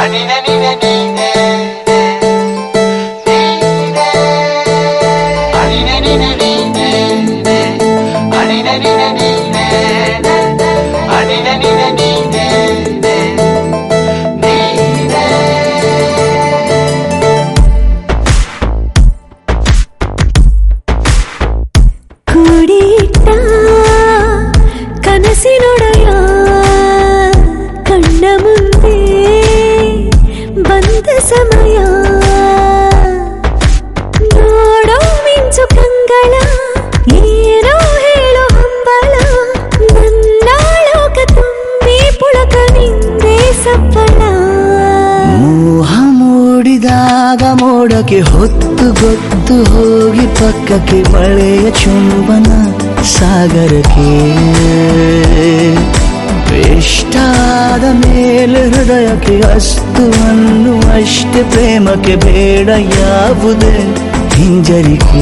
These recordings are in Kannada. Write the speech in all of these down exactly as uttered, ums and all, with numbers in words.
ಕೂಡಿಟ್ಟ ಕನಸಿನೊಡೆಯ ಕಣ್ಣ ಮುಂದೆ ಬಂದ ಸಮಯ ನೋಡೋ ಮಿಂಚು ಕಂಗಳ ಏನೋ ಹೇಳೋ ಹಂಬಲ ನನ್ನ ಲೋಕ ತುಂಬಿ ಪುಳಕ ನಿಂದೆ ಸಫಲ ಮೋಹ ಮೂಡಿದಾಗ ಮೋಡಕ್ಕೆ ಹೊತ್ತು ಗೊತ್ತು ಹೋಗಿ ಪಕ್ಕಕ್ಕೆ ಮಳೆಯ ಚುಂಬನ ಸಾಗರಕ್ಕೆ ಇಷ್ಟಾದ ಮೇಲೆ ಹೃದಯಕ್ಕೆ ಅಸ್ತು ಅನ್ನುವಷ್ಟೇ ಪ್ರೇಮಕ್ಕೆ ಬೇಡ ಯಾವುದೇ ಹಿಂಜರಿಕೆ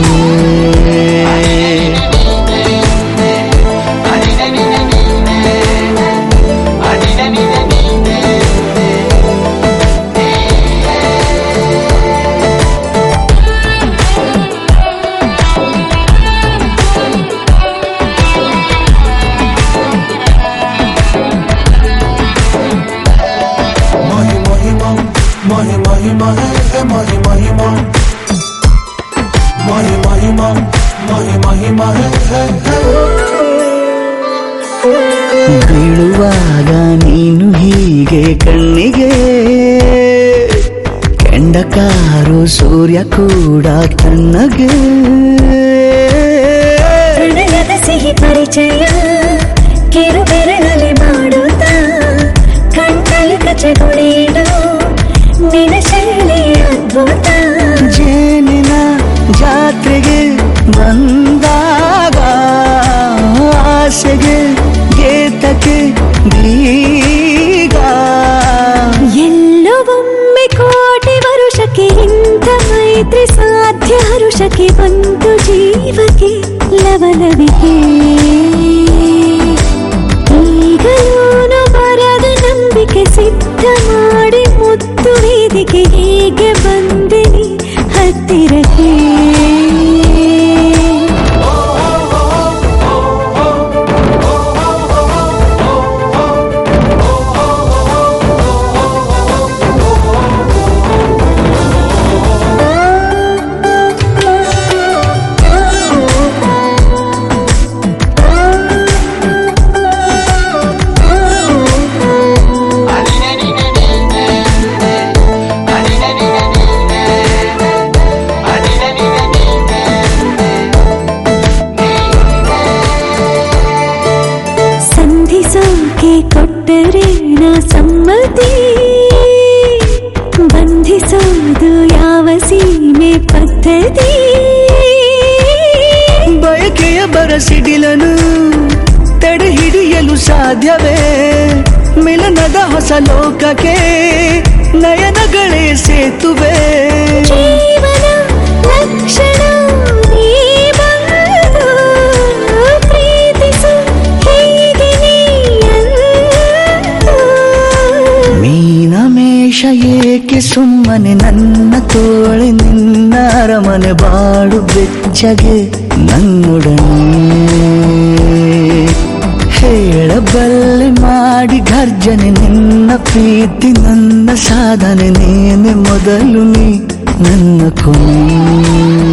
ಬೀಳುವಾಗ ನೀನು ಹೀಗೆ ಕಣ್ಣಿಗೆ ಕೆಂಡಕಾರು ಸೂರ್ಯ ಕೂಡ ತಣ್ಣಗೆ ಪ್ರಣಯದ ಸಿಹಿ ಪರಿಚಯ ಕಿರು ಬೆರಳಲ್ಲಿ ಮಾಡುತ್ತ ಕಣ್ಣಲ್ಲಿ ಕಚಗುಳಿಡು ನಿನ ಶೈಲಿ ಅದ್ಭುತ ಜೇನಿನ ಜಾತ್ರೆಗೆ ಬಂದಾಗ ಆಸೆಗೆ ಗೇತಕ್ಕೆ ಬೀಗ ಎಲ್ಲೋ ಒಮ್ಮೆ ಕೋಟಿ ವರುಷಕ್ಕೆ ಇಂಥ ಮೈತ್ರಿ ಸಾಧ್ಯ ಹರುಷಕ್ಕೆ ಬಂತು ಜೀವಕ್ಕೆ ಲವಲವಿಕೆ ಈಗಲೂ ಬರದ ನಂಬಿಕೆ ಸಿದ್ಧ ಮಾಡಿ ಮುತ್ತು ವೇದಿಕೆ ಹೀಗೆ ಬಂದಿನಿ ಹತ್ತಿರಕ್ಕೆ ಕೊಟ್ಟರೆ ನಾ ಸಮ್ಮತಿ ಬಂಧಿಸೋದು ಯಾವ ಸೀಮೆ ಪದ್ಧತಿ ಬಯಕೆಯ ಬರಸಿಡಿಲನು ತಡೆ ಹಿಡಿಯಲು ಸಾಧ್ಯವೇ ಮಿಲನದ ಹೊಸ ಲೋಕಕ್ಕೆ ನಯನಗಳೇ ಸೇತುವೆ ಜೀವನ ಲಕ್ಷಣ ಏಕೆ ಸುಮ್ಮನೆ ನನ್ನ ತೋಳೆ ನಿನ್ನ ಅರಮನೆ ಬಾಡು ಬೆಚ್ಚಗೆ ನನ್ನೊಡನೆ ಹೇಳಬಲ್ಲೆ ಮಾಡಿ ಗರ್ಜನೆ ನಿನ್ನ ಪ್ರೀತಿ ನನ್ನ ಸಾಧನೆ ನೇನೆ ಮೊದಲು ನೀ ನನ್ನ ಕೊನೆ